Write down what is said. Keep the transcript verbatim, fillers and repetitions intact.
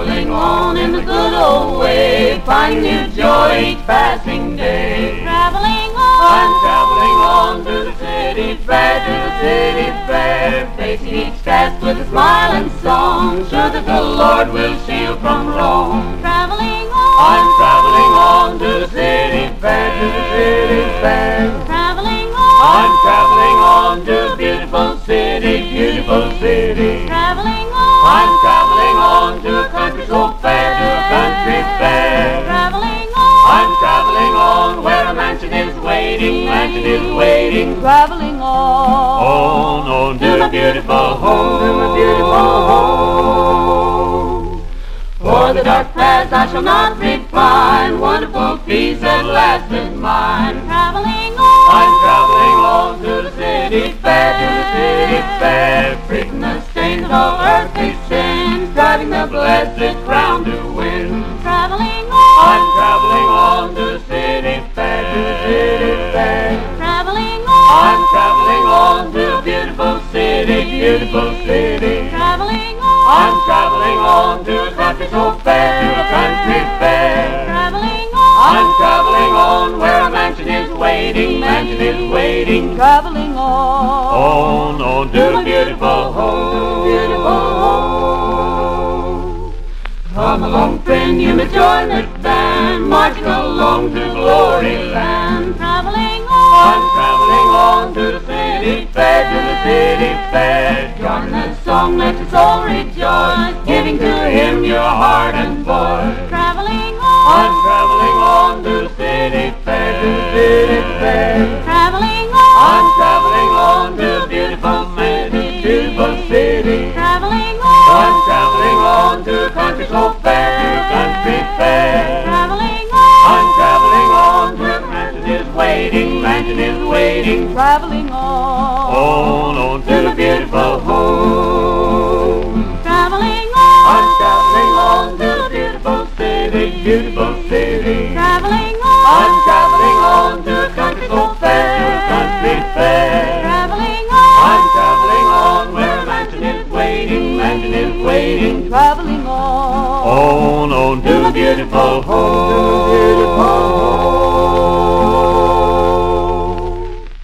traveling on in the good old way, finding new joy each passing day. Traveling on, I'm traveling on to the city fair, to the city fair, facing each task with a smile and song, sure that the Lord will shield from wrong. traveling on, I'm traveling on to the city fair, to the city fair. traveling on, I'm traveling on to a beautiful city, beautiful city. traveling on, I'm traveling on to a country so fair, to a country fair. traveling on, I'm traveling on where a mansion is waiting, mansion is waiting. traveling on, On, on to a beautiful home, to a beautiful home. For the dark past I shall not refine, wonderful peace at last is mine. traveling on, I'm traveling on to the city fair, to the city fair, free from the stains of all earthly sins, driving the blessed crown to win. traveling on, I'm traveling on to the city fair, to the city fair. traveling on, I'm traveling on to a beautiful city, beautiful city. traveling on, I'm traveling on to a country so fair, to a country fair. traveling on, I'm traveling on where a mansion is waiting, mansion is waiting. traveling on, On, on to a beautiful home, beautiful home. Come along, friend, you may join the band, marching along to glory land. traveling I'm on, traveling on to the city fair, to the city fair. Join the song, let your soul rejoice, giving to Him your heart and voice. traveling I'm on, traveling on to the city fair, to the city fair. traveling I'm on, traveling on to a beautiful city, beautiful city. traveling I'm on, traveling on to a country so fair, to a country fair. traveling I'm on, traveling on where the mansion is waiting, mansion is waiting. traveling on, On, on to the beautiful home. traveling I'm on, traveling on to the beautiful city, beautiful city. traveling I'm on, traveling on to a country so fair, to a country fair. traveling I'm on, traveling on where a mansion is waiting, mansion is waiting. traveling on, On, on to a beautiful home.